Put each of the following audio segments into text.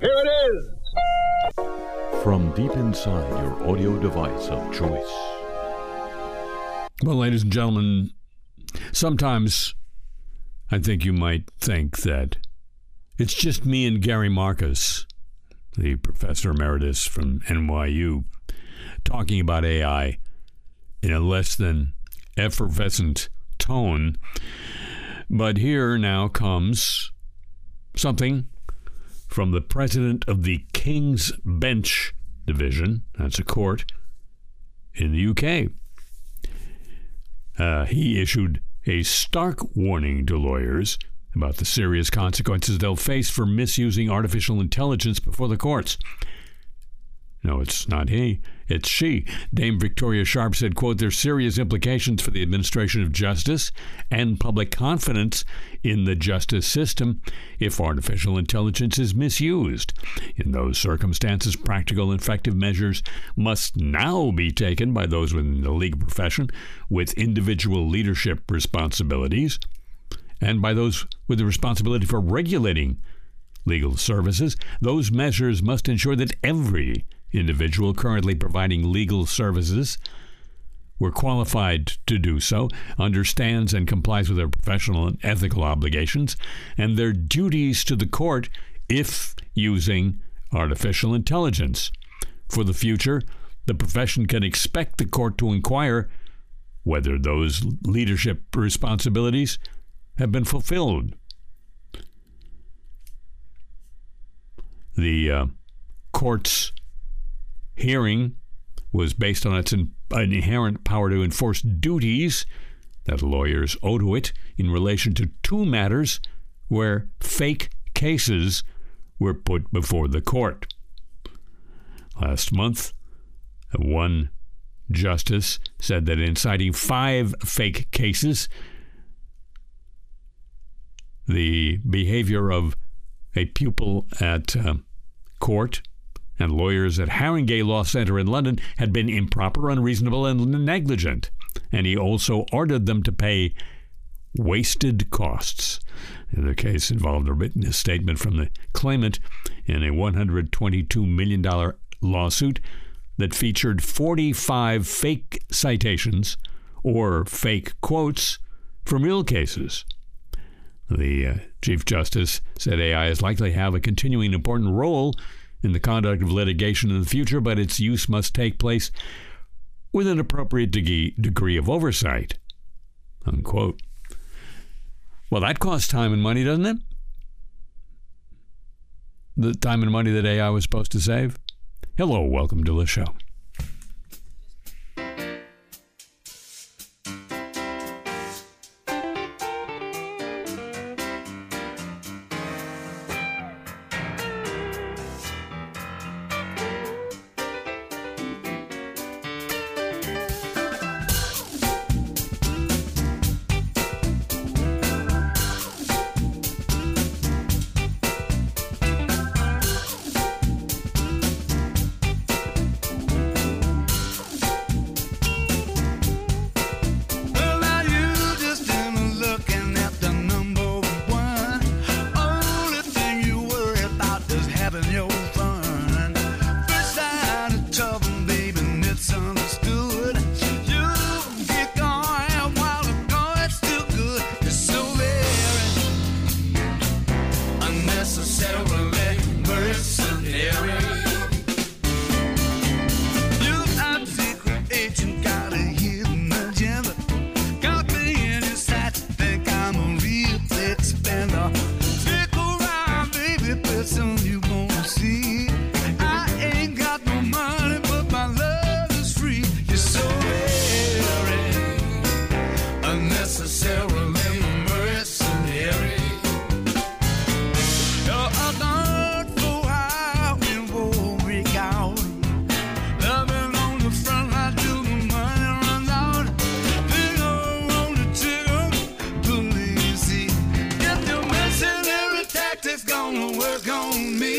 Here it is. From deep inside your audio device of choice. Well, ladies and gentlemen, sometimes I think you might think that it's just me and Gary Marcus, the professor emeritus from NYU, talking about AI in a less than effervescent tone. But here now comes something from the president of the King's Bench Division, that's a court in the UK. He issued a stark warning to lawyers about the serious consequences they'll face for misusing artificial intelligence before the courts. No, it's not he, it's she. Dame Victoria Sharp said, quote, "There's serious implications for the administration of justice and public confidence in the justice system if artificial intelligence is misused. In those circumstances, practical and effective measures must now be taken by those within the legal profession with individual leadership responsibilities and by those with the responsibility for regulating legal services. Those measures must ensure that every individual currently providing legal services were qualified to do so, understands and complies with their professional and ethical obligations and their duties to the court if using artificial intelligence. For the future, the profession can expect the court to inquire whether those leadership responsibilities have been fulfilled." The court's hearing was based on its inherent power to enforce duties that lawyers owe to it in relation to two matters where fake cases were put before the court. Last month, one justice said that in citing 5 fake cases, the behavior of a pupil at court and lawyers at Haringey Law Centre in London had been improper, unreasonable, and negligent. And he also ordered them to pay wasted costs. The case involved a written statement from the claimant in a $122 million lawsuit that featured 45 fake citations or fake quotes from real cases. The Chief Justice said AI is likely to have a continuing important role in the conduct of litigation in the future, but its use must take place with an appropriate degree of oversight, unquote. Well, that costs time and money, doesn't it? The time and money that AI was supposed to save? Hello, welcome to the show. gonna work on me.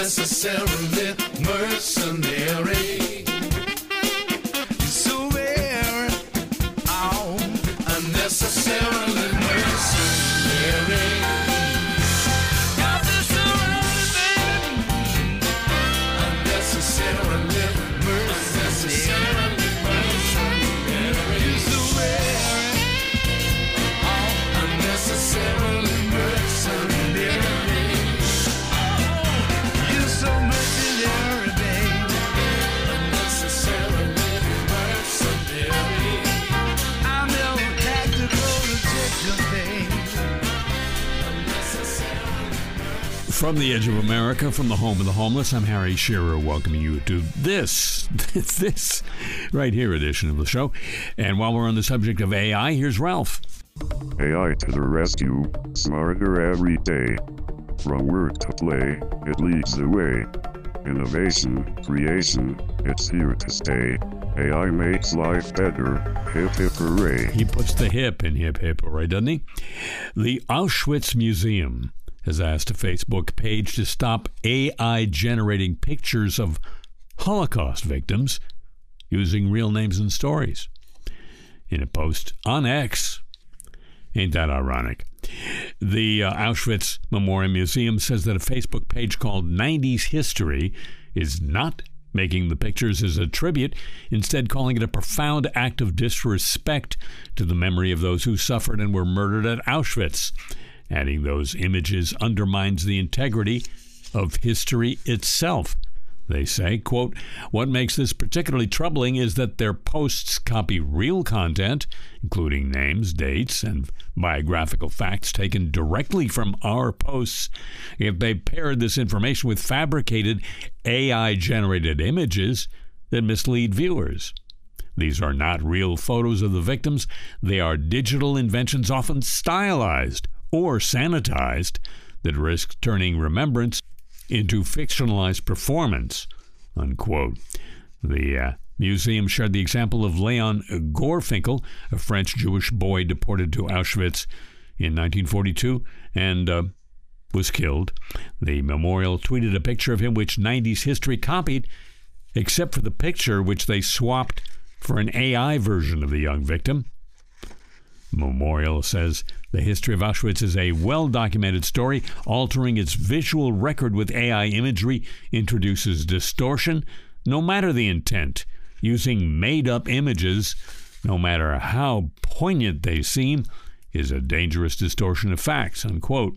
unnecessarily mercenary. So we're all unnecessarily mercenary. Got this around, baby. Unnecessarily mercenary. So we're all unnecessarily mercenary. You're so mercenary, babe. Unnecessarily mercenary. I'm your tactical detective, babe. Unnecessarily. From the edge of America, from the home of the homeless, I'm Harry Shearer, welcoming you to this right here edition of the show. And while we're on the subject of AI, here's Ralph. AI to the rescue, smarter every day. From work to play, it leads the way. Innovation, creation, it's here to stay. AI makes life better. Hip hip hooray. He puts the hip in hip hip hooray, doesn't he? The Auschwitz Museum has asked a Facebook page to stop AI generating pictures of Holocaust victims using real names and stories. In a post on X, ain't that ironic? The Auschwitz Memorial Museum says that a Facebook page called 90s History is not making the pictures as a tribute, instead calling it a profound act of disrespect to the memory of those who suffered and were murdered at Auschwitz. Adding those images undermines the integrity of history itself. They say, quote, what makes this particularly troubling is that their posts copy real content, including names, dates, and biographical facts taken directly from our posts. If they paired this information with fabricated AI-generated images that mislead viewers. These are not real photos of the victims. They are digital inventions, often stylized or sanitized, that risk turning remembrance into fictionalized performance, unquote. The museum shared the example of Leon Gorfinkel, a French Jewish boy deported to Auschwitz in 1942 and was killed. The memorial tweeted a picture of him which 90s History copied, except for the picture which they swapped for an AI version of the young victim. The memorial says the history of Auschwitz is a well-documented story. Altering its visual record with AI imagery introduces distortion, no matter the intent. Using made-up images, no matter how poignant they seem, is a dangerous distortion of facts, unquote.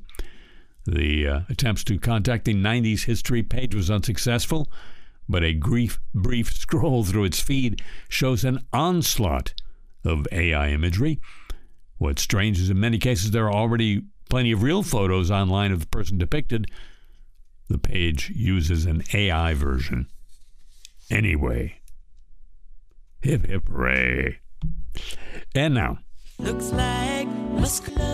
The attempts to contact the 90s History page was unsuccessful, but a brief scroll through its feed shows an onslaught of AI imagery. What's strange is in many cases there are already plenty of real photos online of the person depicted. The page uses an AI version. Anyway, hip hip hooray. And now. Looks like muscular.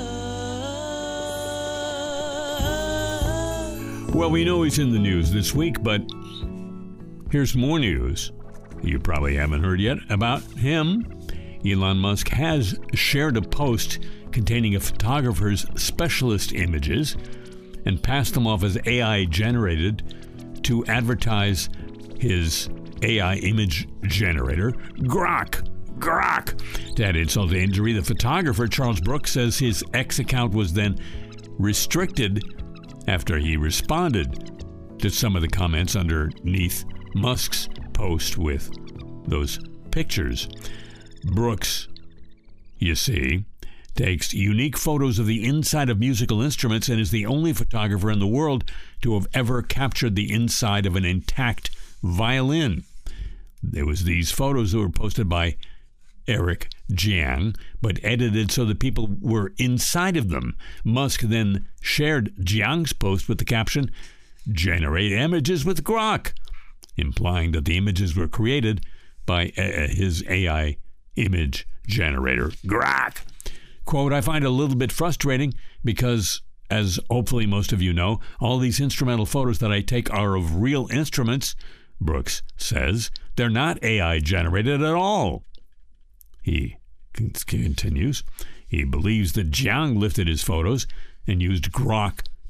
Well, we know he's in the news this week, but here's more news you probably haven't heard yet about him. Elon Musk has shared a post containing a photographer's specialist images and passed them off as AI generated to advertise his AI image generator, Grok. To add insult to injury, the photographer, Charles Brooks, says his X account was then restricted after he responded to some of the comments underneath Musk's post with those pictures. Brooks, you see, takes unique photos of the inside of musical instruments and is the only photographer in the world to have ever captured the inside of an intact violin. There was these photos that were posted by Eric Jiang, but edited so that people were inside of them. Musk then shared Jiang's post with the caption, "Generate images with Grok," implying that the images were created by his AI image generator, Grok. Quote, I find it a little bit frustrating because, as hopefully most of you know, all these instrumental photos that I take are of real instruments, Brooks says. They're not AI generated at all. He continues. He believes that Jiang lifted his photos and used Grok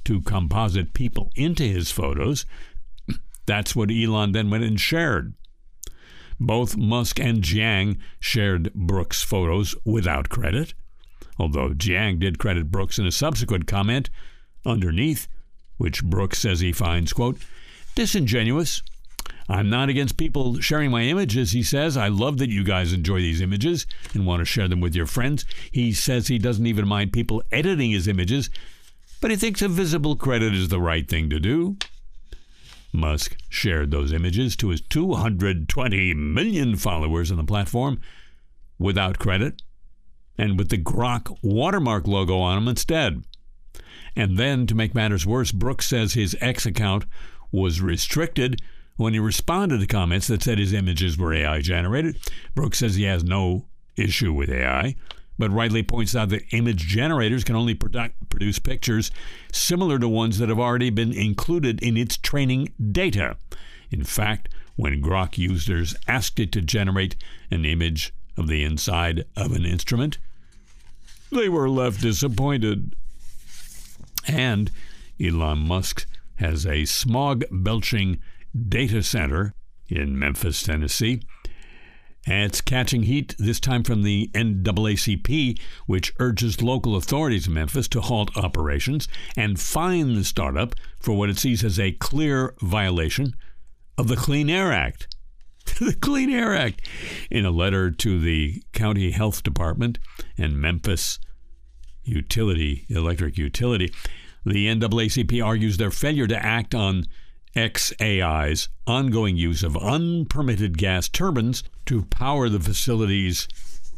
to composite people into his photos. That's what Elon then went and shared. Both Musk and Jiang shared Brooks' photos without credit, although Jiang did credit Brooks in a subsequent comment underneath, which Brooks says he finds, quote, disingenuous. I'm not against people sharing my images, he says. I love that you guys enjoy these images and want to share them with your friends. He says he doesn't even mind people editing his images, but he thinks a visible credit is the right thing to do. Musk shared those images to his 220 million followers on the platform without credit and with the Grok watermark logo on them instead. And then, to make matters worse, Brooks says his X account was restricted when he responded to comments that said his images were AI generated. Brooks says he has no issue with AI, but rightly points out that image generators can only produce pictures similar to ones that have already been included in its training data. In fact, when Grok users asked it to generate an image of the inside of an instrument, they were left disappointed. And Elon Musk has a smog-belching data center in Memphis, Tennessee. And it's catching heat, this time from the NAACP, which urges local authorities in Memphis to halt operations and fine the startup for what it sees as a clear violation of the Clean Air Act. The Clean Air Act. In a letter to the county health department and Memphis electric utility, the NAACP argues their failure to act on xAI's ongoing use of unpermitted gas turbines to power the facility's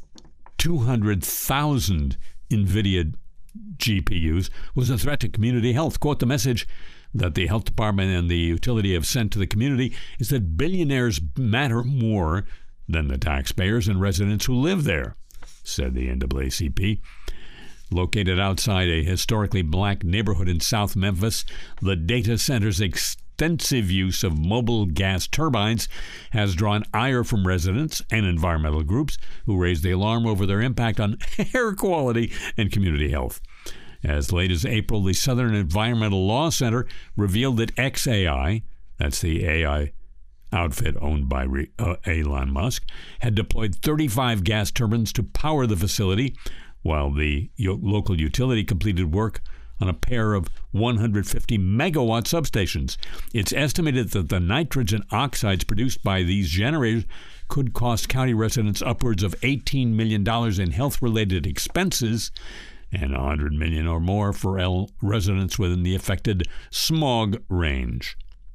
200,000 NVIDIA GPUs was a threat to community health. Quote, the message that the health department and the utility have sent to the community is that billionaires matter more than the taxpayers and residents who live there, said the NAACP. Located outside a historically black neighborhood in South Memphis, the data center's extensive use of mobile gas turbines has drawn ire from residents and environmental groups who raised the alarm over their impact on air quality and community health. As late as April, the Southern Environmental Law Center revealed that xAI, that's the AI outfit owned by Elon Musk, had deployed 35 gas turbines to power the facility, while the local utility completed work on a pair of 150 megawatt substations. It's estimated that the nitrogen oxides produced by these generators could cost county residents upwards of $18 million in health-related expenses and $100 million or more for residents within the affected smog range.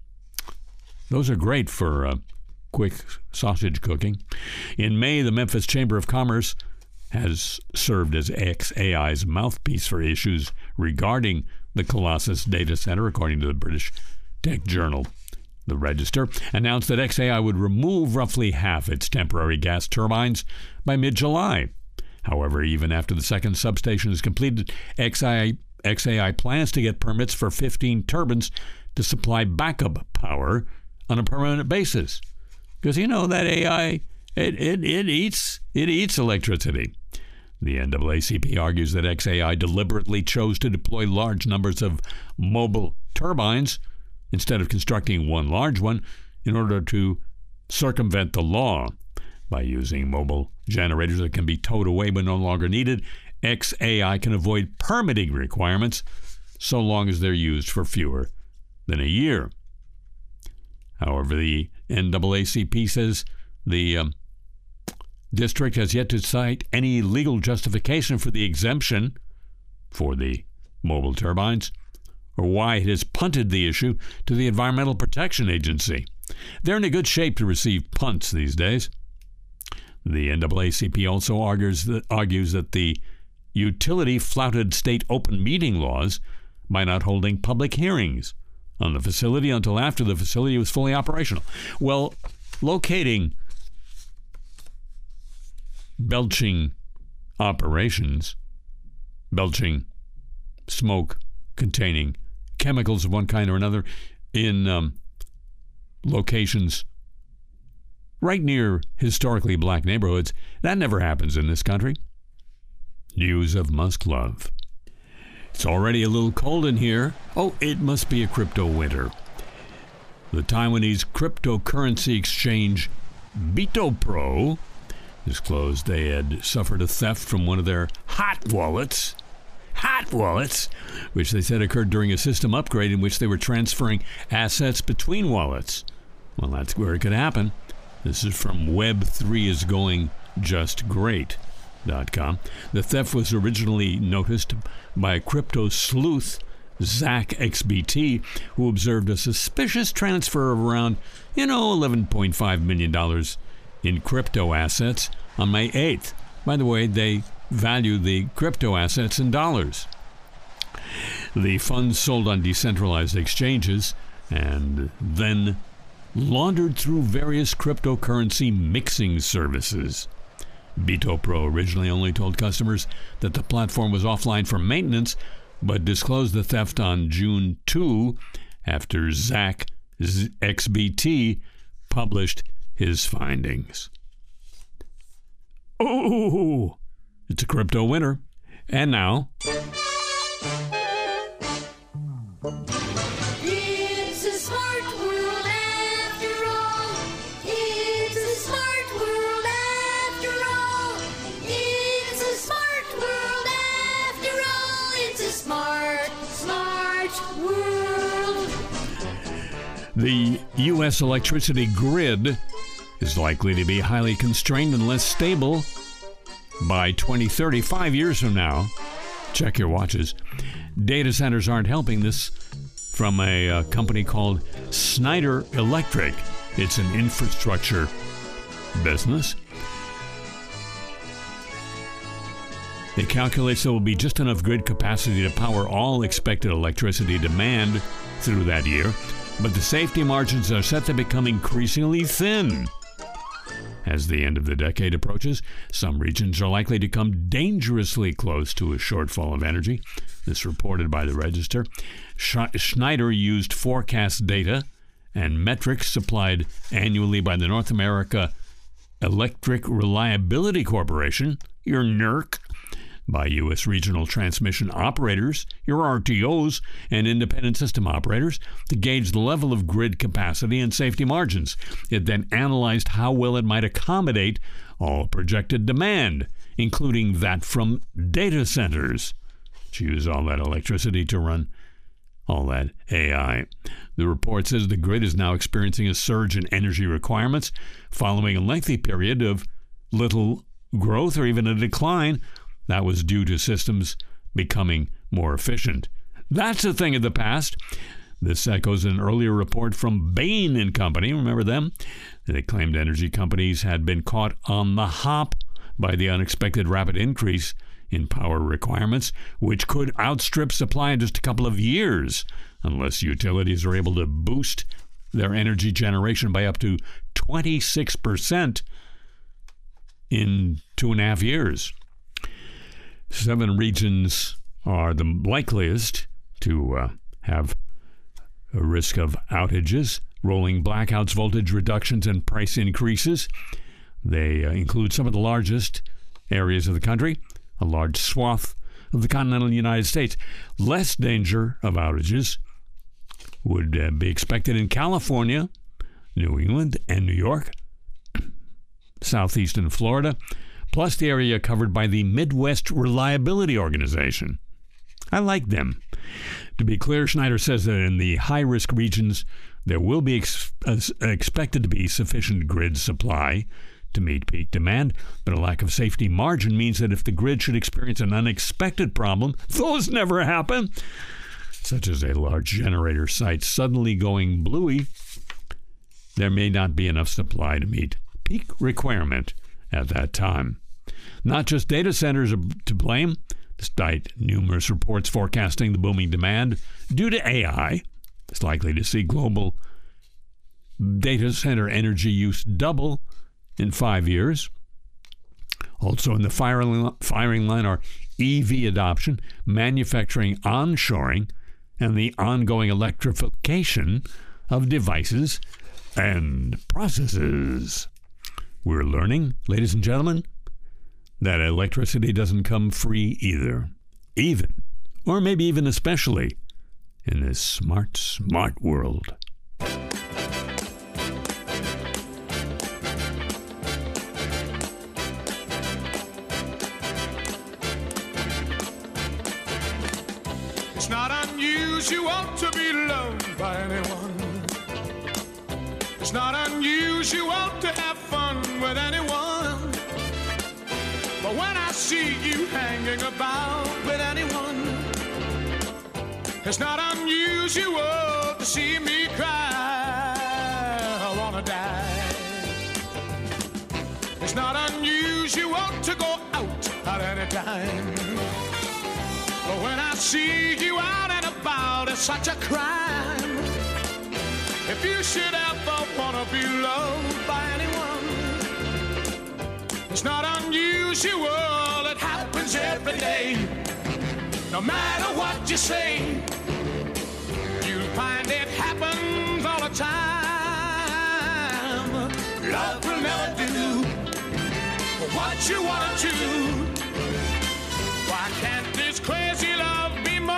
Those are great for quick sausage cooking. In May, the Memphis Chamber of Commerce has served as xAI's mouthpiece for issues regarding the Colossus data center, according to the British tech journal The Register, announced that xAI would remove roughly half its temporary gas turbines by mid-July. However, even after the second substation is completed, xAI plans to get permits for 15 turbines to supply backup power on a permanent basis. Because, you know, that AI, it eats electricity. The NAACP argues that xAI deliberately chose to deploy large numbers of mobile turbines instead of constructing one large one in order to circumvent the law. By using mobile generators that can be towed away when no longer needed, xAI can avoid permitting requirements so long as they're used for fewer than a year. However, the NAACP says the district has yet to cite any legal justification for the exemption for the mobile turbines or why it has punted the issue to the Environmental Protection Agency. They're in a good shape to receive punts these days. The NAACP also argues that the utility flouted state open meeting laws by not holding public hearings on the facility until after the facility was fully operational. Well, locating belching operations, belching smoke containing chemicals of one kind or another in locations right near historically black neighborhoods, that never happens in this country. News of Musk love. It's already a little cold in here. Oh, it must be a crypto winter. The Taiwanese cryptocurrency exchange BitoPro disclosed they had suffered a theft from one of their hot wallets, which they said occurred during a system upgrade in which they were transferring assets between wallets. Well, that's where it could happen. This is from Web3isgoingjustgreat.com. The theft was originally noticed by a crypto sleuth, ZachXBT, who observed a suspicious transfer of around, $11.5 million in crypto assets on May 8th. By the way, they value the crypto assets in dollars. The funds sold on decentralized exchanges and then laundered through various cryptocurrency mixing services. BitoPro originally only told customers that the platform was offline for maintenance, but disclosed the theft on June 2 after ZachXBT published his findings. Oh, it's a crypto winter. And now, it's a smart world after all. It's a smart world after all. It's a smart world after all. It's a smart world. the U.S. electricity grid is likely to be highly constrained and less stable by 2030, 5 years from now. Check your watches. Data centers aren't helping. This from a company called Schneider Electric. It's an infrastructure business. It calculates there will be just enough grid capacity to power all expected electricity demand through that year, but the safety margins are set to become increasingly thin. As the end of the decade approaches, some regions are likely to come dangerously close to a shortfall of energy. This reported by the Register. Schneider used forecast data and metrics supplied annually by the North America Electric Reliability Corporation, your NERC, by U.S. regional transmission operators, your RTOs, and independent system operators to gauge the level of grid capacity and safety margins. It then analyzed how well it might accommodate all projected demand, including that from data centers, to use all that electricity to run all that AI. The report says the grid is now experiencing a surge in energy requirements following a lengthy period of little growth or even a decline. That was due to systems becoming more efficient. That's a thing of the past. This echoes an earlier report from Bain & Company. Remember them? They claimed energy companies had been caught on the hop by the unexpected rapid increase in power requirements, which could outstrip supply in just a couple of years unless utilities are able to boost their energy generation by up to 26% in 2.5 years. 7 regions are the likeliest to have a risk of outages, rolling blackouts, voltage reductions, and price increases. They include some of the largest areas of the country, a large swath of the continental United States. Less danger of outages would be expected in California, New England, and New York, southeastern Florida, plus the area covered by the Midwest Reliability Organization. I like them. To be clear, Schneider says that in the high-risk regions, there will be expected to be sufficient grid supply to meet peak demand, but a lack of safety margin means that if the grid should experience an unexpected problem, those never happen, such as a large generator site suddenly going bluey, there may not be enough supply to meet peak requirement at that time. Not just data centers are to blame, despite numerous reports forecasting the booming demand due to AI. It's likely to see global data center energy use double in 5 years. Also in the firing line are EV adoption, manufacturing onshoring, and the ongoing electrification of devices and processes. We're learning, ladies and gentlemen, that electricity doesn't come free either, even or maybe even especially in this smart, smart world. It's not unusual to be loved by anyone. It's not unusual to have fun with anyone. But when I see you hanging about with anyone, it's not unusual to see me cry. I wanna die. It's not unusual to go out at any time. But when I see you out and about, it's such a crime. If you should ever wanna be loved by anyone, it's not unusual, it happens every day. No matter what you say, you'll find it happens all the time. Love will never do what you want to. Why can't this crazy love be more?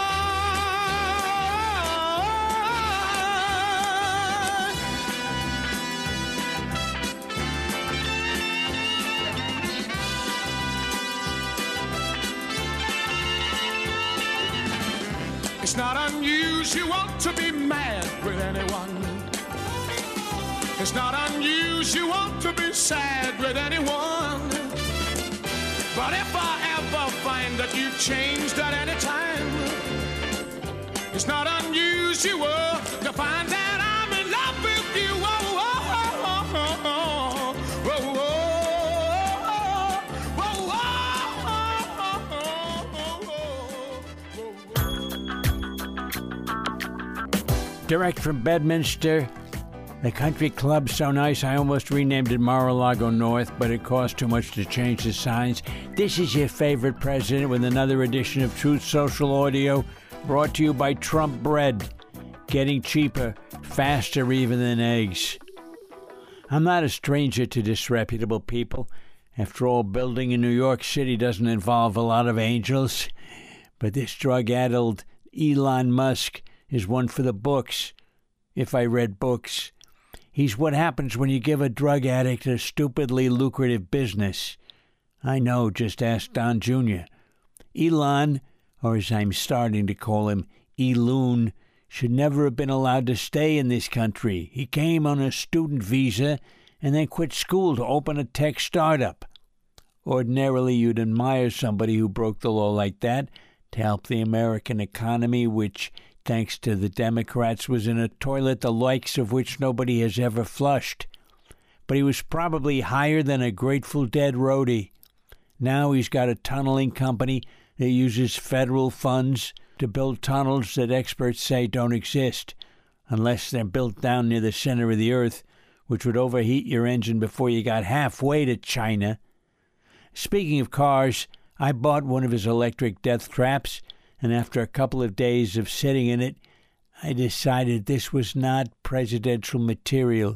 It's not unusual to be mad with anyone. It's not unusual to be sad with anyone. But if I ever find that you've changed at any time, it's not unusual to find that I'm in love with you. Whoa, whoa, whoa, whoa, whoa, whoa. Direct from Bedminster. The country club's so nice I almost renamed it Mar-a-Lago North, but it cost too much to change the signs. This is your favorite president with another edition of Truth Social Audio, brought to you by Trump Bread. Getting cheaper, faster even than eggs. I'm not a stranger to disreputable people. After all, building in New York City doesn't involve a lot of angels. But this drug-addled Elon Musk is one for the books, if I read books. He's what happens when you give a drug addict a stupidly lucrative business. I know, just ask Don Jr. Elon, or as I'm starting to call him, Eloon, should never have been allowed to stay in this country. He came on a student visa and then quit school to open a tech startup. Ordinarily, you'd admire somebody who broke the law like that to help the American economy, which, thanks to the Democrats, was in a toilet the likes of which nobody has ever flushed. But he was probably higher than a Grateful Dead roadie. Now he's got a tunneling company that uses federal funds to build tunnels that experts say don't exist, unless they're built down near the center of the earth, which would overheat your engine before you got halfway to China. Speaking of cars, I bought one of his electric death traps, and after a couple of days of sitting in it, I decided this was not presidential material.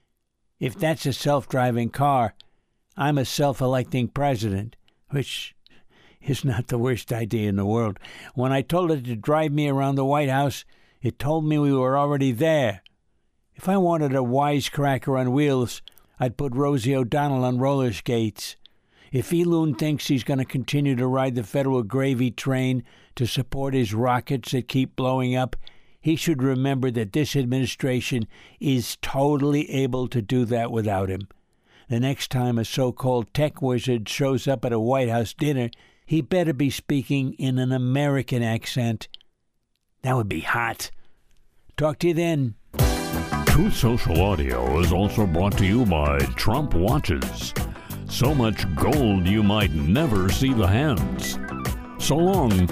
If that's a self-driving car, I'm a self-electing president, which is not the worst idea in the world. When I told it to drive me around the White House, it told me we were already there. If I wanted a wisecracker on wheels, I'd put Rosie O'Donnell on roller skates. If Eloon thinks he's going to continue to ride the federal gravy train to support his rockets that keep blowing up, he should remember that this administration is totally able to do that without him. The next time a so-called tech wizard shows up at a White House dinner, he better be speaking in an American accent. That would be hot. Talk to you then. Truth Social Audio is also brought to you by Trump Watches. So much gold you might never see the hands. So long.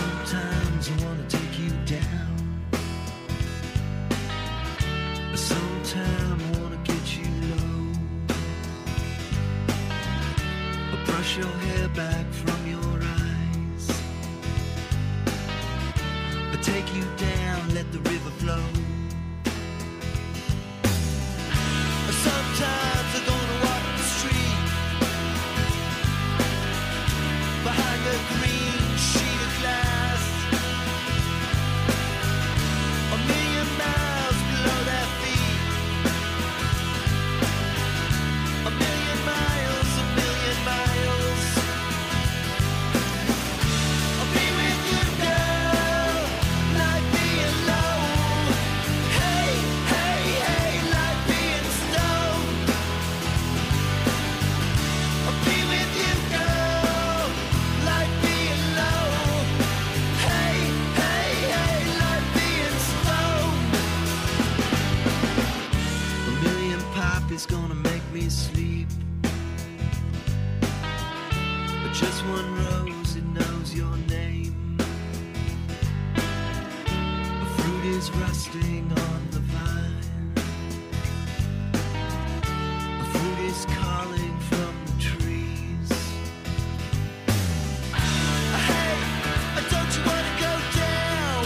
Sometimes I wanna take you down. Sometimes brush your hair back from your eyes. I take you down, let the river flow. Sometimes I'm gonna walk the street behind the green sheet of glass, 1,000,000 miles below their feet. 1,000,000 miles, 1,000,000 miles. I'll be with you, girl, like being low. Hey, hey, hey, like being stoned. I'll be with you, girl, like being low. Hey, hey, hey, like being stoned. 1,000,000 pop is gonna make me sleep, but just one rose, it knows your name. A fruit is rusting on the vine. A fruit is calling from the trees. Hey, don't you wanna go down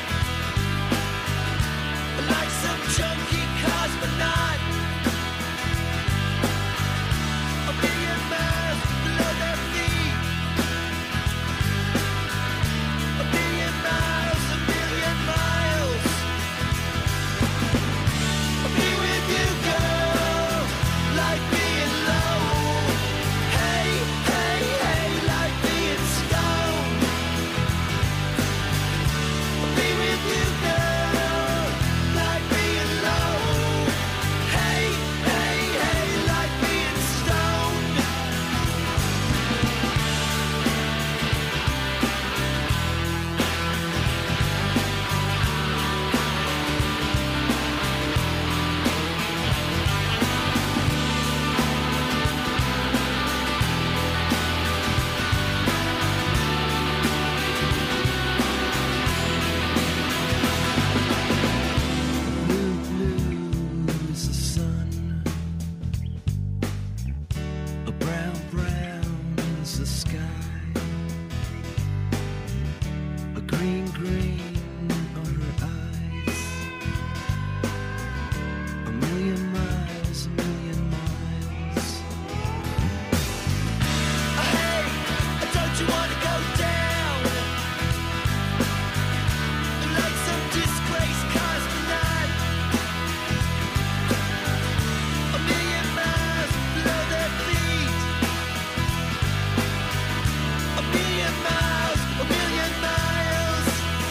like some chunky cosmonaut? 1,000,000 miles below their feet. 1,000,000 miles, 1,000,000 miles. I'll be with you, girl, like being low. Hey, hey, hey, like being stoned. I'll be with you, girl, like being low. Hey, hey, hey, like being stoned. Blue, blue is the sun. A brown, brown is the sky. A green, green are her eyes. 1,000,000 miles, 1,000,000 miles. Hey, don't you wanna go down like some disgraced cosmonaut? 1,000,000 miles below their feet. 1,000,000 miles, 1,000,000 miles.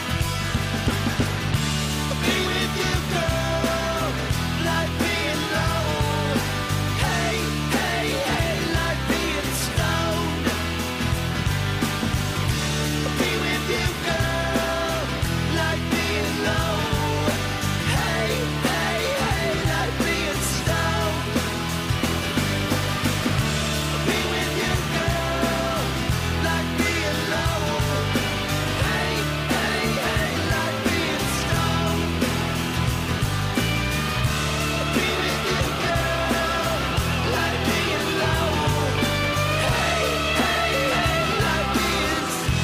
I'll be with you, girl, like being low. Hey, hey, hey, like being stoned. I'll be with you, girl, like being low. Hey, hey, hey, like being stoned. I'll be with you, girl, like being low. Hey, hey, hey, like being stoned. I'll be with you, girl, like being low. Hey, hey, hey, like being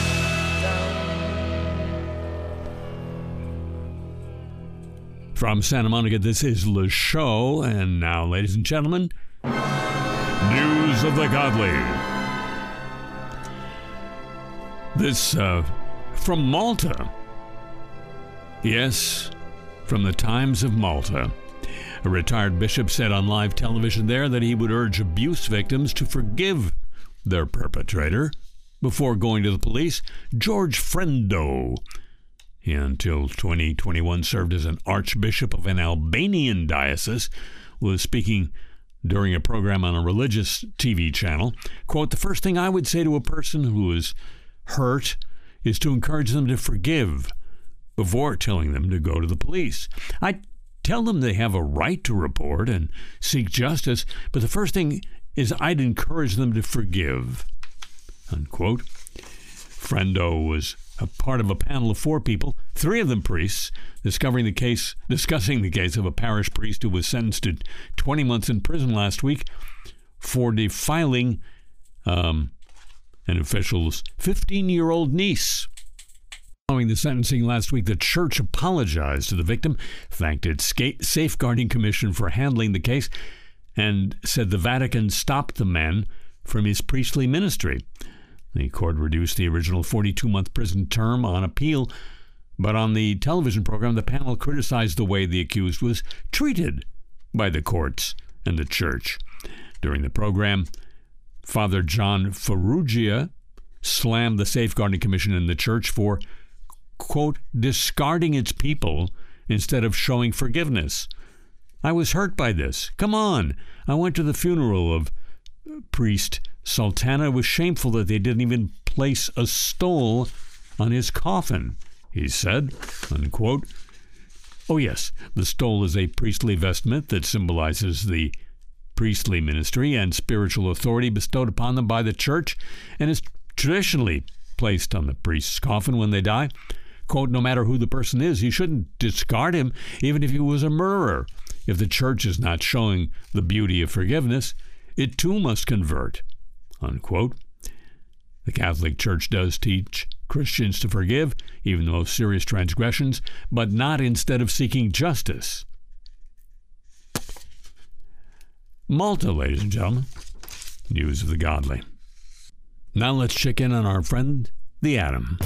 stoned. From Santa Monica, this is Le Show. And now, ladies and gentlemen, news of the godly. This from Malta. Yes, from the Times of Malta. A retired bishop said on live television there that he would urge abuse victims to forgive their perpetrator before going to the police. George Frendo, he until 2021 served as an archbishop of an Albanian diocese, was speaking during a program on a religious TV channel. Quote, "The first thing I would say to a person who is hurt is to encourage them to forgive before telling them to go to the police. I tell them they have a right to report and seek justice, but the first thing is I'd encourage them to forgive." Unquote. Frendo was a part of a panel of 4 people, 3 of them priests, discussing the case of a parish priest who was sentenced to 20 months in prison last week for defiling an official's 15-year-old niece. Following the sentencing last week, the church apologized to the victim, thanked its safeguarding commission for handling the case, and said the Vatican stopped the man from his priestly ministry. The court reduced the original 42-month prison term on appeal, but on the television program, the panel criticized the way the accused was treated by the courts and the church. During the program, Father John Ferrugia slammed the Safeguarding Commission and the church for, quote, discarding its people instead of showing forgiveness. I was hurt by this. Come on. I went to the funeral of priest Sultana. It was shameful that they didn't even place a stole on his coffin, he said, unquote. Oh, yes, the stole is a priestly vestment that symbolizes the priestly ministry and spiritual authority bestowed upon them by the church and is traditionally placed on the priest's coffin when they die. Quote, no matter who the person is, you shouldn't discard him, even if he was a murderer. If the church is not showing the beauty of forgiveness, it too must convert, unquote. The Catholic Church does teach Christians to forgive, even the most serious transgressions, but not instead of seeking justice. Malta, ladies and gentlemen. News of the godly. Now let's check in on our friend, the atom.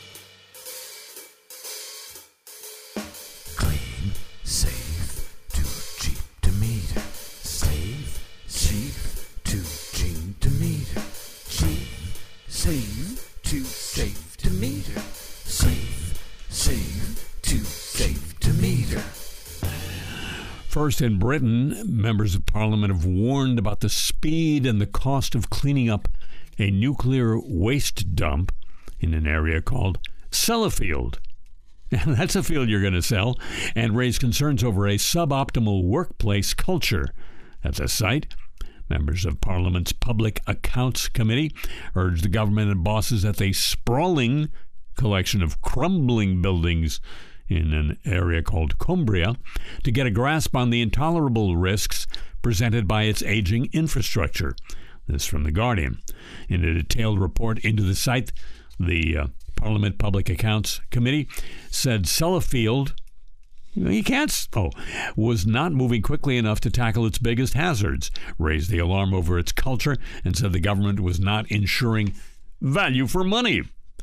Clean, safe, too cheap to meter. Safe, cheap, too cheap to meter. Cheap, safe, too safe to meter. Safe, too safe to meter. First, in Britain, members of Parliament have warned about the speed and the cost of cleaning up a nuclear waste dump in an area called Sellafield. And that's a field you're going to sell, and raise concerns over a suboptimal workplace culture at the site. Members of Parliament's Public Accounts Committee urged the government and bosses at the sprawling collection of crumbling buildings in an area called Cumbria to get a grasp on the intolerable risks presented by its aging infrastructure. This from The Guardian. In a detailed report into the site, the Parliament Public Accounts Committee said Sellafield was not moving quickly enough to tackle its biggest hazards, raised the alarm over its culture, and said the government was not ensuring value for money.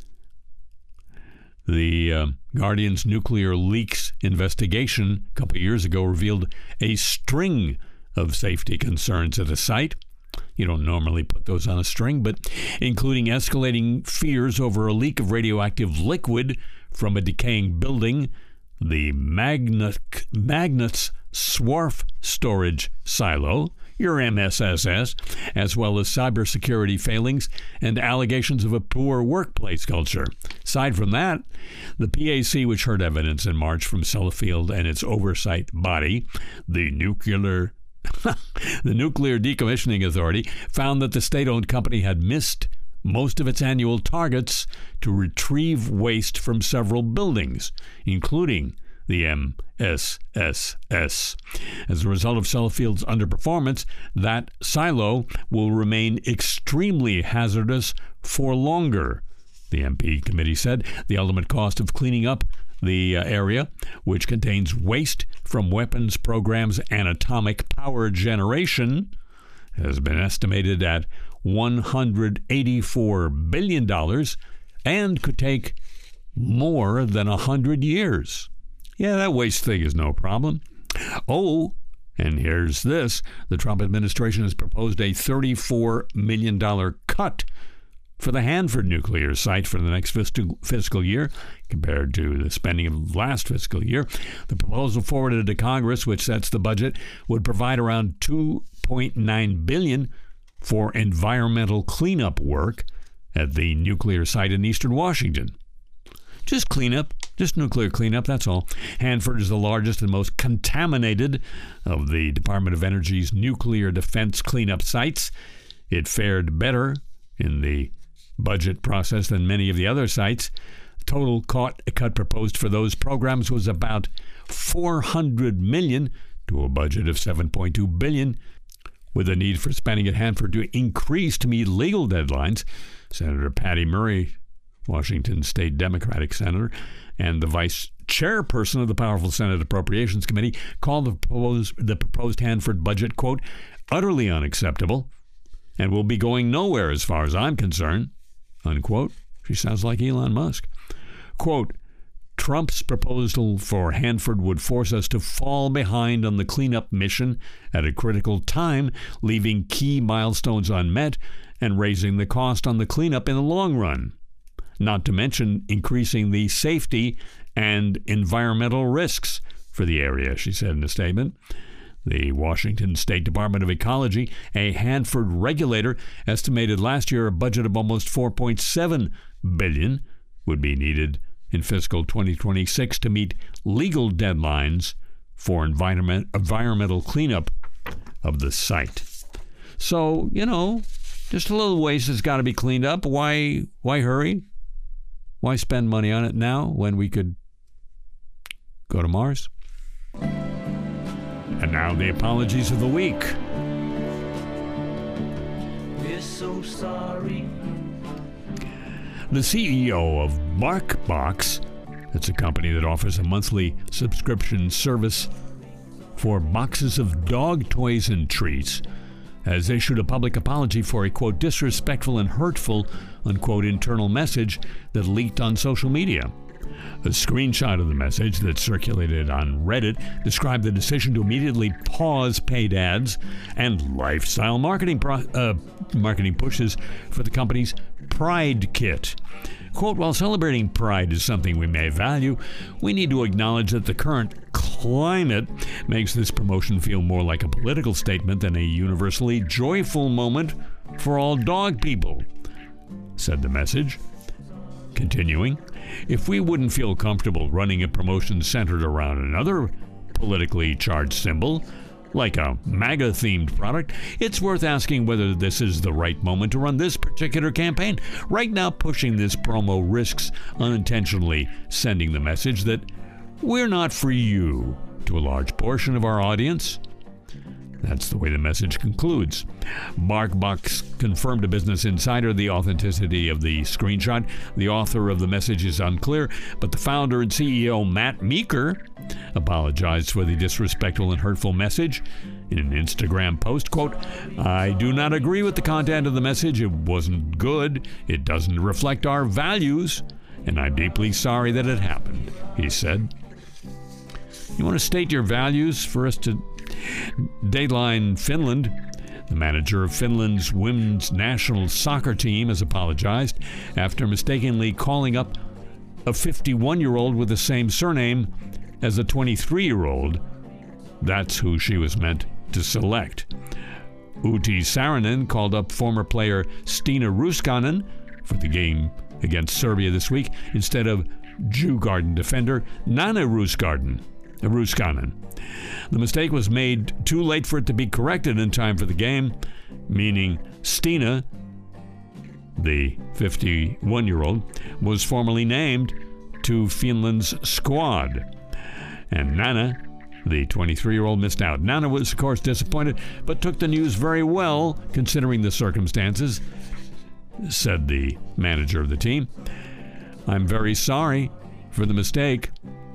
The Guardian's nuclear leaks investigation a couple of years ago revealed a string of safety concerns at the site. You don't normally put those on a string, but including escalating fears over a leak of radioactive liquid from a decaying building, the Magnus Swarf storage silo, your MSSS, as well as cybersecurity failings and allegations of a poor workplace culture. Aside from that, the PAC, which heard evidence in March from Sellafield and its oversight body, the Nuclear Decommissioning Authority, found that the state-owned company had missed most of its annual targets to retrieve waste from several buildings, including the MSSS. As a result of Sellafield's underperformance, that silo will remain extremely hazardous for longer, the MP committee said. The ultimate cost of cleaning up the area, which contains waste from weapons programs and atomic power generation, has been estimated at $184 billion and could take more than 100 years. Yeah, that waste thing is no problem. Oh, and here's this. The Trump administration has proposed a $34 million cut for the Hanford nuclear site for the next fiscal year compared to the spending of last fiscal year. The proposal forwarded to Congress, which sets the budget, would provide around $2.9 billion for environmental cleanup work at the nuclear site in eastern Washington. Just cleanup, just nuclear cleanup, that's all. Hanford is the largest and most contaminated of the Department of Energy's nuclear defense cleanup sites. It fared better in the budget process than many of the other sites. Total cut proposed for those programs was about $400 million to a budget of $7.2 billion, with the need for spending at Hanford to increase to meet legal deadlines. Senator Patty Murray, Washington State Democratic Senator, and the vice chairperson of the powerful Senate Appropriations Committee called the proposed Hanford budget, quote, utterly unacceptable and will be going nowhere as far as I'm concerned, unquote. She sounds like Elon Musk. Quote, Trump's proposal for Hanford would force us to fall behind on the cleanup mission at a critical time, leaving key milestones unmet and raising the cost on the cleanup in the long run, not to mention increasing the safety and environmental risks for the area, she said in a statement. The Washington State Department of Ecology, a Hanford regulator, estimated last year a budget of almost $4.7 billion would be needed in fiscal 2026 to meet legal deadlines for environmental cleanup of the site. So, just a little waste has got to be cleaned up. Why hurry? Why spend money on it now when we could go to Mars? And now the apologies of the week. We're so sorry. The CEO of BarkBox, that's a company that offers a monthly subscription service for boxes of dog toys and treats, has issued a public apology for a, quote, disrespectful and hurtful, unquote, internal message that leaked on social media. A screenshot of the message that circulated on Reddit described the decision to immediately pause paid ads and lifestyle marketing pushes for the company's Pride Kit. Quote, while celebrating pride is something we may value, we need to acknowledge that the current climate makes this promotion feel more like a political statement than a universally joyful moment for all dog people, said the message. Continuing, if we wouldn't feel comfortable running a promotion centered around another politically charged symbol, like a MAGA-themed product, it's worth asking whether this is the right moment to run this particular campaign. Right now, pushing this promo risks unintentionally sending the message that we're not for you to a large portion of our audience. That's the way the message concludes. BarkBox confirmed to Business Insider the authenticity of the screenshot. The author of the message is unclear, but the founder and CEO, Matt Meeker, apologized for the disrespectful and hurtful message in an Instagram post. Quote, I do not agree with the content of the message. It wasn't good. It doesn't reflect our values, and I'm deeply sorry that it happened, he said. You want to state your values for us to... Dateline Finland, the manager of Finland's women's national soccer team, has apologized after mistakenly calling up a 51-year-old with the same surname as a 23-year-old. That's who she was meant to select. Uti Saarinen called up former player Stina Ruskanen for the game against Serbia this week instead of Djurgården defender Nana Ruskanen. The mistake was made too late for it to be corrected in time for the game, meaning Stina, the 51-year-old, was formally named to Finland's squad. And Nana, the 23-year-old, missed out. Nana was, of course, disappointed, but took the news very well, considering the circumstances, said the manager of the team. I'm very sorry for the mistake.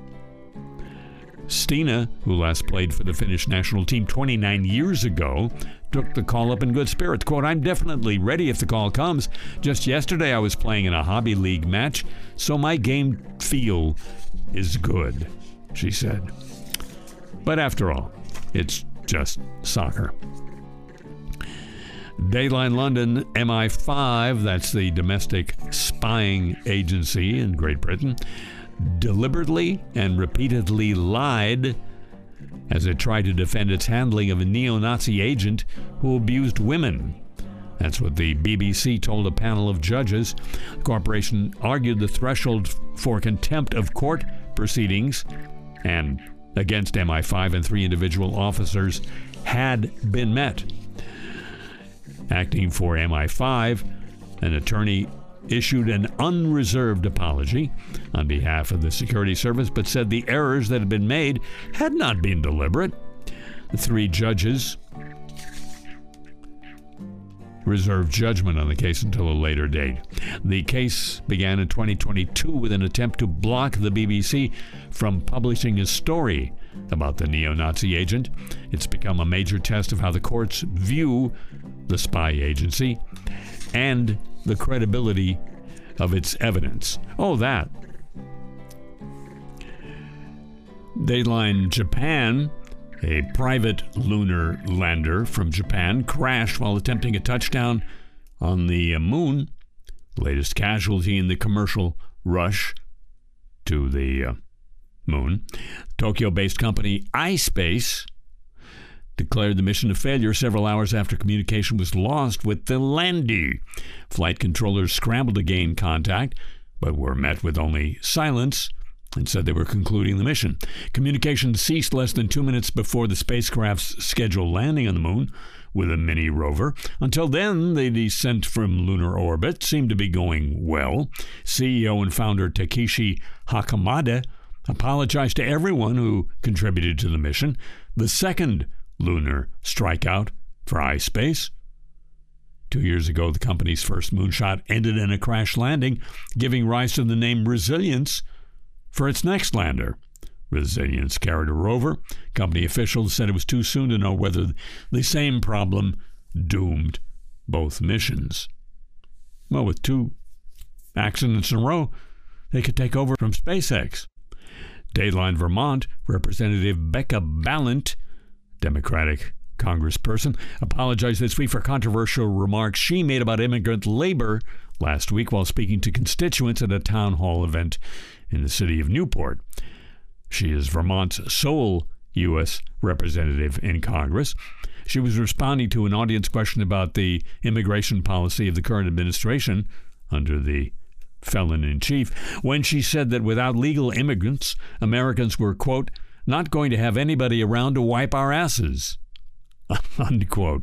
Stina, who last played for the Finnish national team 29 years ago, took the call up in good spirits. Quote, I'm definitely ready if the call comes. Just yesterday I was playing in a hobby league match, so my game feel is good, she said. But after all, it's just soccer. Dateline London, MI5, that's the domestic spying agency in Great Britain, deliberately and repeatedly lied as it tried to defend its handling of a neo-Nazi agent who abused women. That's what the BBC told a panel of judges. The corporation argued the threshold for contempt of court proceedings and against MI5 and 3 individual officers had been met. Acting for MI5, an attorney issued an unreserved apology on behalf of the security service, but said the errors that had been made had not been deliberate. The 3 judges reserve judgment on the case until a later date. The case began in 2022 with an attempt to block the BBC from publishing a story about the neo-Nazi agent. It's become a major test of how the courts view the spy agency and the credibility of its evidence. Oh, that. Dateline Japan. A private lunar lander from Japan crashed while attempting a touchdown on the moon. Latest casualty in the commercial rush to the moon. Tokyo-based company iSpace declared the mission a failure several hours after communication was lost with the landee. Flight controllers scrambled to gain contact, but were met with only silence and said they were concluding the mission. Communication ceased less than 2 minutes before the spacecraft's scheduled landing on the moon with a mini rover. Until then, the descent from lunar orbit seemed to be going well. CEO and founder Takeshi Hakamada apologized to everyone who contributed to the mission. The second lunar strikeout for iSpace. 2 years ago, the company's first moonshot ended in a crash landing, giving rise to the name Resilience for its next lander. Resilience carried a rover. Company officials said it was too soon to know whether the same problem doomed both missions. Well, with 2 accidents in a row, they could take over from SpaceX. Dateline Vermont, Representative Becca Balint, Democratic congressperson, apologized this week for controversial remarks she made about immigrant labor last week while speaking to constituents at a town hall event in the city of Newport. She is Vermont's sole U.S. representative in Congress. She was responding to an audience question about the immigration policy of the current administration under the felon-in-chief when she said that without legal immigrants, Americans were, quote, not going to have anybody around to wipe our asses, unquote.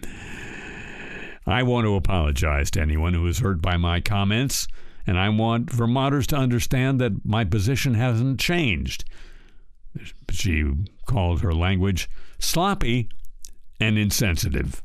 I want to apologize to anyone who was hurt by my comments, and I want Vermonters to understand that my position hasn't changed. She called her language sloppy and insensitive.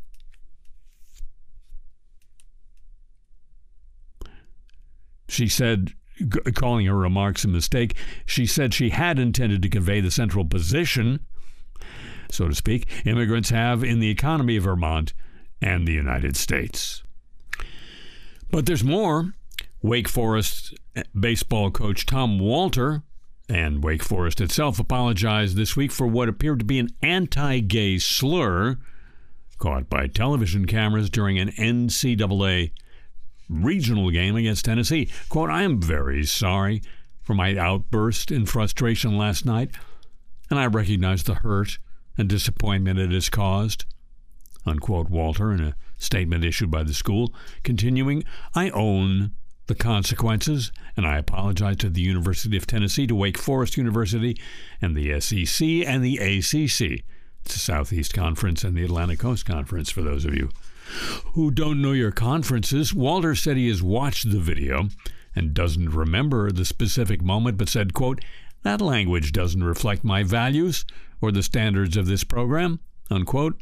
She said, calling her remarks a mistake, she said she had intended to convey the central position, so to speak, immigrants have in the economy of Vermont and the United States. But there's more. Wake Forest baseball coach Tom Walter and Wake Forest itself apologized this week for what appeared to be an anti-gay slur caught by television cameras during an NCAA regional game against Tennessee. Quote, I am very sorry for my outburst in frustration last night, and I recognize the hurt and disappointment it has caused, unquote, Walter in a statement issued by the school. Continuing, I own the consequences, and I apologize to the University of Tennessee, to Wake Forest University, and the SEC and the ACC. It's the Southeast Conference and the Atlantic Coast Conference, for those of you who don't know your conferences. Walter said he has watched the video and doesn't remember the specific moment, but said, quote, that language doesn't reflect my values or the standards of this program, unquote.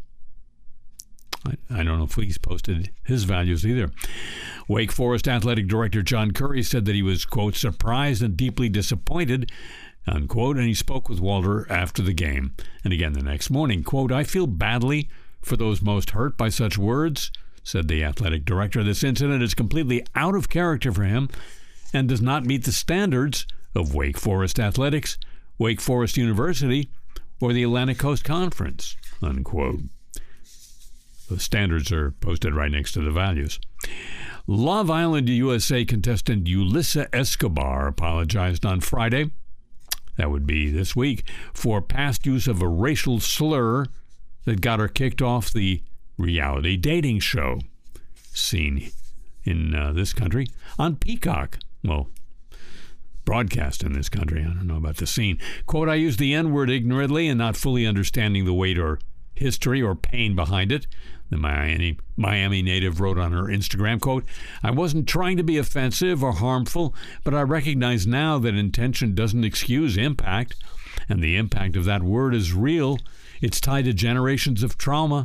I don't know if he's posted his values either. Wake Forest Athletic Director John Curry said that he was, quote, surprised and deeply disappointed, unquote, and he spoke with Walter after the game and again the next morning. Quote, I feel badly for those most hurt by such words, said the athletic director. This incident is completely out of character for him and does not meet the standards of Wake Forest Athletics, Wake Forest University, or the Atlantic Coast Conference, unquote. The standards are posted right next to the values. Love Island USA contestant Yulissa Escobar apologized on Friday, that would be this week, for past use of a racial slur that got her kicked off the reality dating show seen in this country on Peacock. Well, broadcast in this country. I don't know about the scene. Quote, I used the N-word ignorantly and not fully understanding the weight or history or pain behind it, the Miami native wrote on her Instagram. Quote, I wasn't trying to be offensive or harmful, but I recognize now that intention doesn't excuse impact, and the impact of that word is real. It's tied to generations of trauma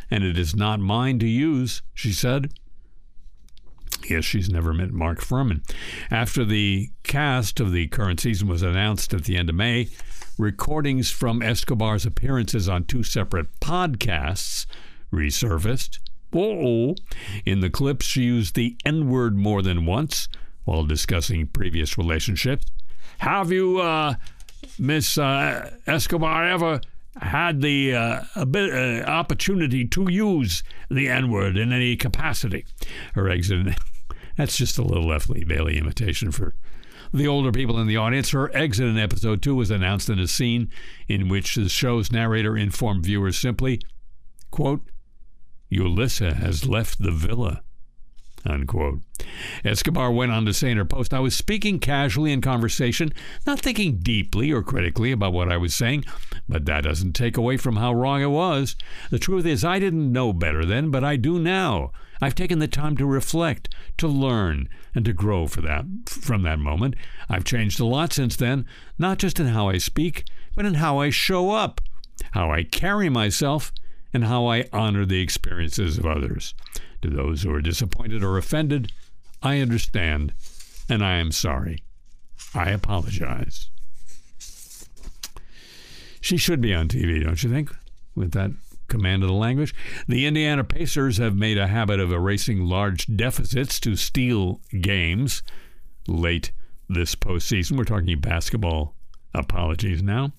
and it is not mine to use, she said. Yes, she's never met Mark Furman. After the cast of the current season was announced at the end of May, recordings from Escobar's appearances on 2 separate podcasts resurfaced. In the clips, she used the N-word more than once while discussing previous relationships. Have you, Miss Escobar, ever had the opportunity to use the N-word in any capacity? Her exit. That's just a little Leslie Bailey imitation for the older people in the audience. Her exit in episode 2 was announced in a scene in which the show's narrator informed viewers simply, quote, "Yulissa has left the villa," unquote. Escobar went on to say in her post, "I was speaking casually in conversation, not thinking deeply or critically about what I was saying, but that doesn't take away from how wrong it was. The truth is, I didn't know better then, but I do now. I've taken the time to reflect, to learn, and to grow from that moment. I've changed a lot since then, not just in how I speak, but in how I show up, how I carry myself, and how I honor the experiences of others. To those who are disappointed or offended, I understand, and I am sorry. I apologize." She should be on TV, don't you think, with that command of the language? The Indiana Pacers have made a habit of erasing large deficits to steal games late this postseason. We're talking basketball apologies now.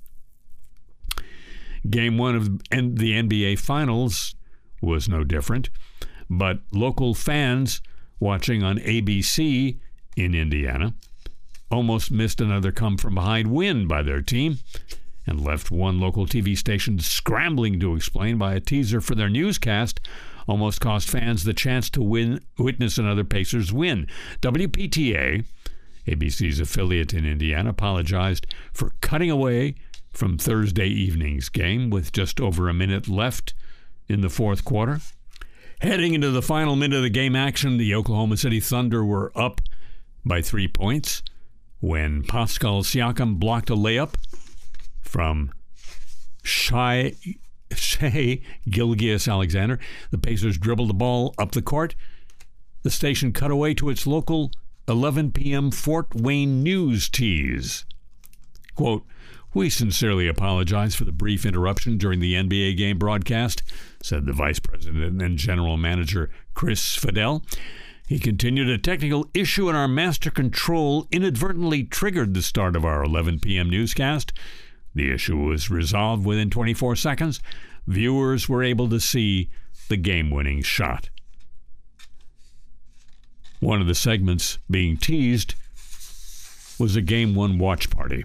Game 1 of the NBA Finals was no different, but local fans watching on ABC in Indiana almost missed another come-from-behind win by their team and left one local TV station scrambling to explain why a teaser for their newscast almost cost fans the chance to witness another Pacers win. WPTA, ABC's affiliate in Indiana, apologized for cutting away from Thursday evening's game with just over a minute left in the fourth quarter. Heading into the final minute of the game action, the Oklahoma City Thunder were up by 3 points when Pascal Siakam blocked a layup from Shai Gilgeous-Alexander. The Pacers dribbled the ball up the court. The station cut away to its local 11 p.m. Fort Wayne news tease. Quote, "We sincerely apologize for the brief interruption during the NBA game broadcast," said the vice president and general manager Chris Fidel. He continued, "A technical issue in our master control inadvertently triggered the start of our 11 p.m. newscast. The issue was resolved within 24 seconds. Viewers were able to see the game-winning shot." One of the segments being teased was a Game 1 watch party.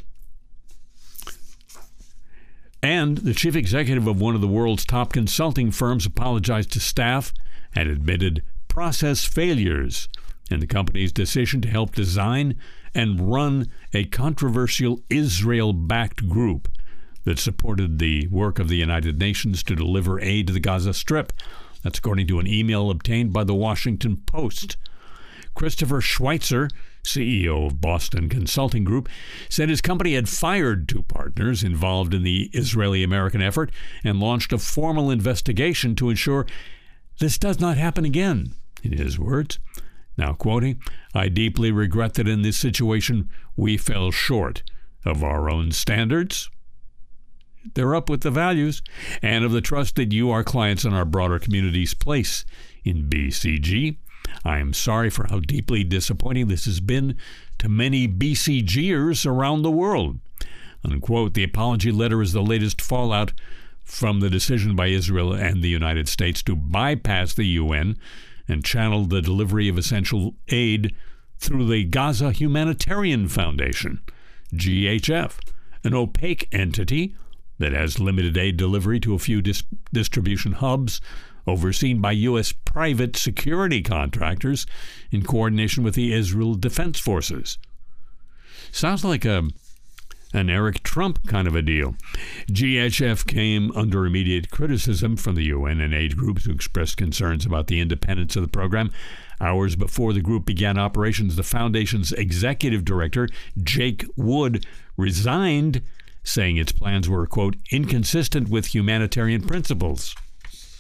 And the chief executive of one of the world's top consulting firms apologized to staff and admitted process failures in the company's decision to help design and run a controversial Israel-backed group that supported the work of the United Nations to deliver aid to the Gaza Strip. That's according to an email obtained by the Washington Post. Christopher Schweitzer, CEO of Boston Consulting Group, said his company had fired 2 partners involved in the Israeli-American effort and launched a formal investigation to ensure this does not happen again, in his words. Now quoting, "I deeply regret that in this situation we fell short of our own standards." They're up with the values, "and of the trust that you, our clients, and our broader communities place in BCG. I am sorry for how deeply disappointing this has been to many BCGers around the world." Unquote. The apology letter is the latest fallout from the decision by Israel and the United States to bypass the UN and channel the delivery of essential aid through the Gaza Humanitarian Foundation, GHF, an opaque entity that has limited aid delivery to a few distribution hubs overseen by U.S. private security contractors in coordination with the Israel Defense Forces. Sounds like an Eric Trump kind of a deal. GHF came under immediate criticism from the UN and aid groups who expressed concerns about the independence of the program. Hours before the group began operations, the foundation's executive director, Jake Wood, resigned, saying its plans were, quote, "inconsistent with humanitarian principles."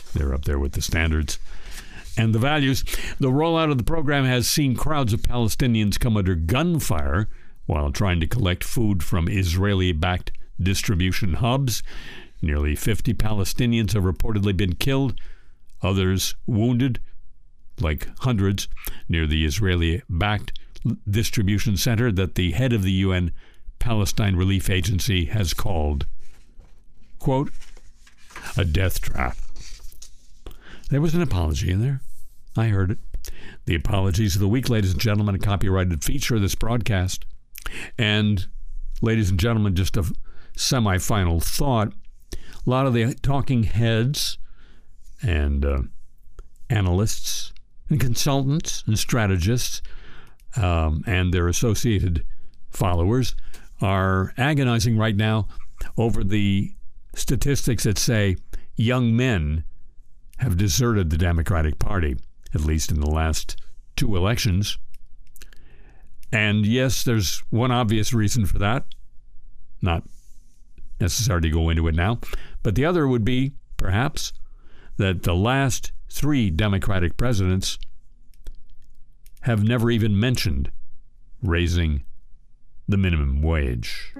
They're up there with the standards and the values. The rollout of the program has seen crowds of Palestinians come under gunfire while trying to collect food from Israeli-backed distribution hubs. Nearly 50 Palestinians have reportedly been killed, others wounded, like hundreds, near the Israeli-backed distribution center that the head of the UN Palestine Relief Agency has called, quote, a death trap. There was an apology in there. I heard it. The apologies of the week, ladies and gentlemen, a copyrighted feature of this broadcast. And, ladies and gentlemen, just a semi-final thought. A lot of the talking heads and analysts and consultants and strategists and their associated followers are agonizing right now over the statistics that say young men have deserted the Democratic Party, at least in the last 2 elections. And yes, there's one obvious reason for that. Not necessary to go into it now. But the other would be, perhaps, that the last 3 Democratic presidents have never even mentioned raising the minimum wage.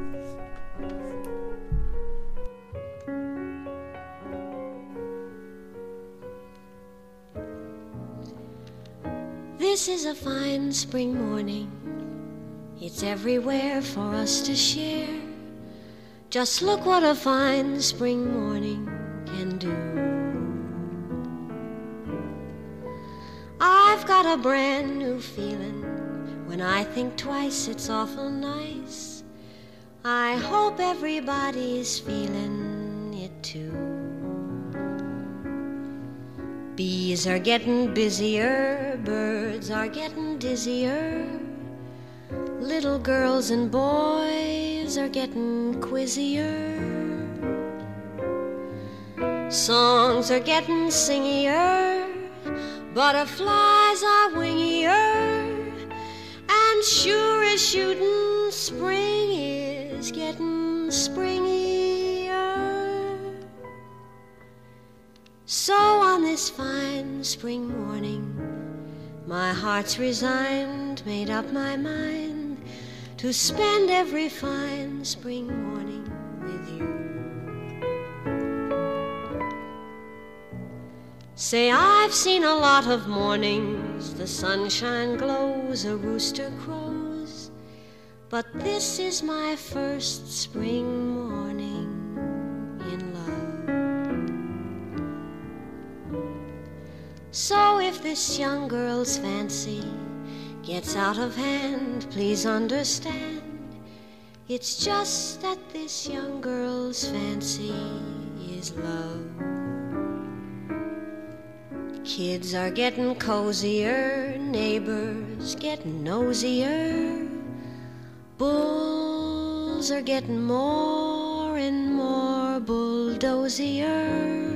This is a fine spring morning. It's everywhere for us to share. Just look what a fine spring morning can do. I've got a brand new feeling. When I think twice, it's awful nice. I hope everybody's feeling it too. Bees are getting busier, birds are getting dizzier. Little girls and boys are getting quizzier. Songs are getting singier, butterflies are wingier. And sure as shooting, spring is getting springier. So on this fine spring morning, my heart's resigned, made up my mind to spend every fine spring morning with you. Say, I've seen a lot of mornings, the sunshine glows, a rooster crows, but this is my first spring morning in love. So if this young girl's fancy gets out of hand, please understand, it's just that this young girl's fancy is love. Kids are getting cozier, neighbors getting nosier. Bulls are getting more and more bulldozier.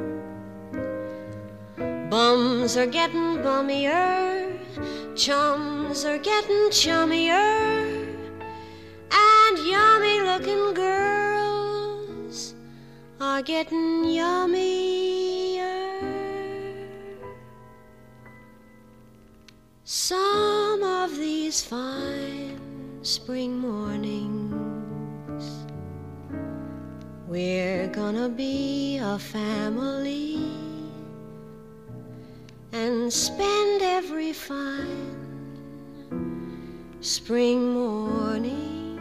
Bums are getting bummier, chums are getting chummier, and yummy looking girls are getting yummier. Some of these fine spring mornings, we're gonna be a family and spend every fine spring morning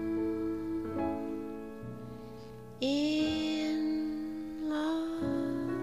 in love.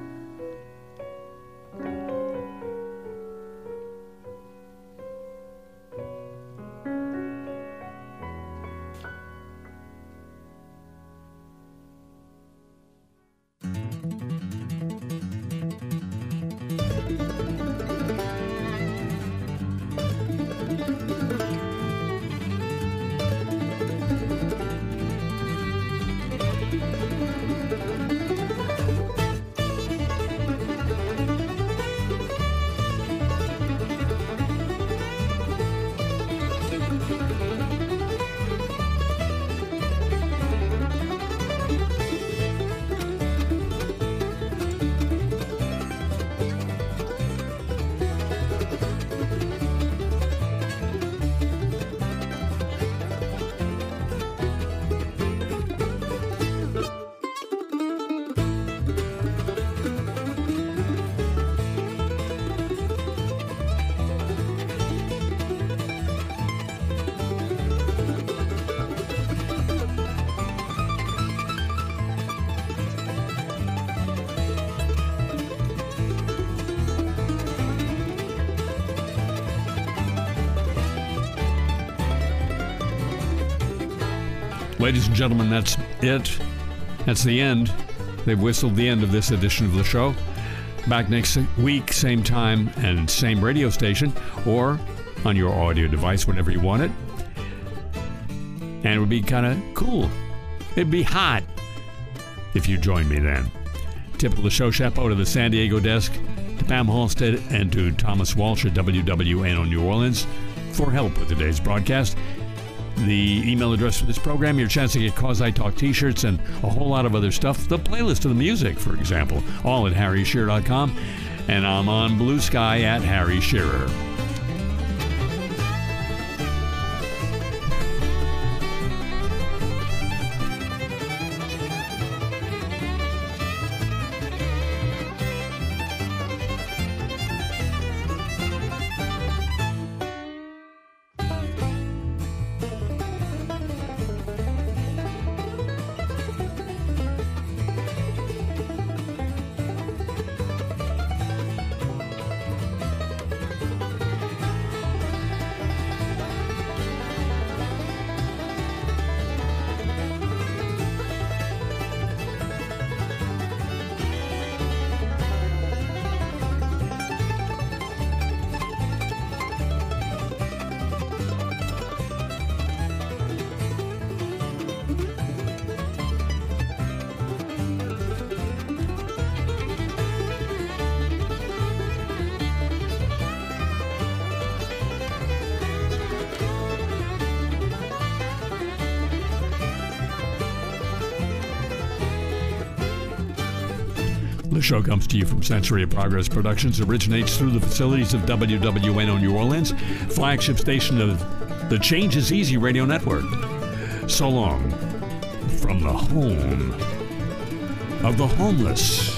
Ladies and gentlemen, that's it. That's the end. They've whistled the end of this edition of the show. Back next week, same time and same radio station, or on your audio device whenever you want it. And it would be kind of cool. It'd be hot if you join me then. Tip of the show, Chapeau to the San Diego desk, to Pam Halstead and to Thomas Walsh at WWNO New Orleans for help with today's broadcast. The email address for this program, your chance to get Cause I Talk t-shirts and a whole lot of other stuff. The playlist of the music, for example, all at harryshearer.com. And I'm on Blue Sky at Harry Shearer. The show comes to you from Century of Progress Productions, originates through the facilities of WWNO New Orleans, flagship station of the Change is Easy radio network. So long from the home of the homeless.